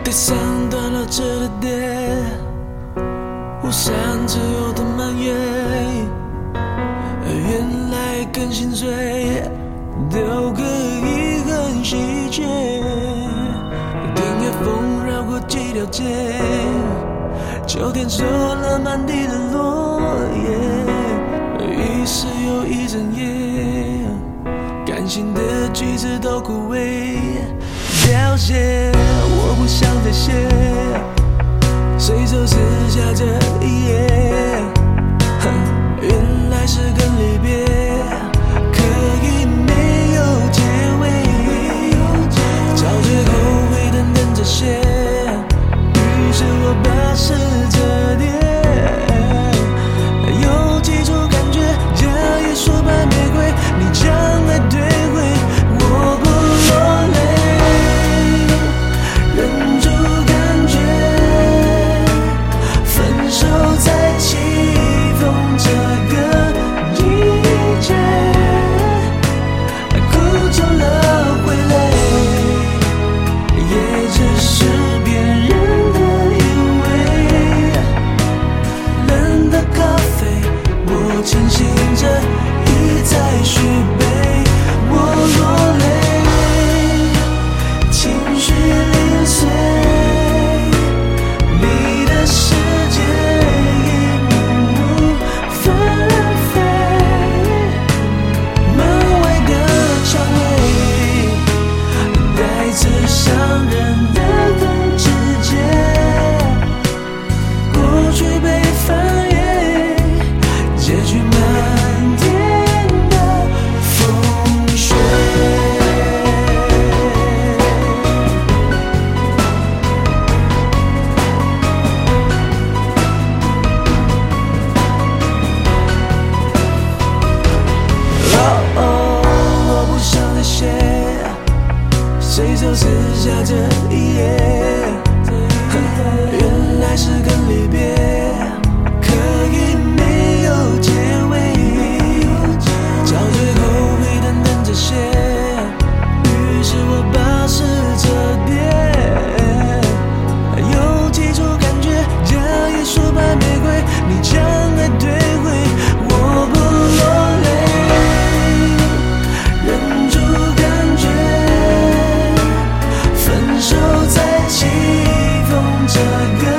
第三段落着的蝶，无山自由的蔓延，原来更心碎，都可以很细节。听夜风绕过几条街，秋天收了满地的落叶，一世又一整夜，感性的句子都枯萎凋谢。我不想再写，随手撕下这一页，原来是跟离别可以没有结尾，找最后悔的等着写，于是我把诗折叠，有几处感觉加一束白玫瑰，你将爱对回，我不落泪，忍住感觉，分手在起风这个季节，哭肿了会累，也只是别人的以为。冷的咖啡，我清醒着一再续杯，我落泪，情绪零碎，你的世界一幕幕翻飞，门外的蔷薇，带刺伤人的很直接，过去被翻页，结局漫天的风雪。我不想再写，随手撕下这一页，原来是跟离别可以没有结尾，找最后悔的等着写，于是我把诗折叠，有几处感觉加一束白玫瑰，你将爱对回，我不落泪，忍住感觉，分手在起风这个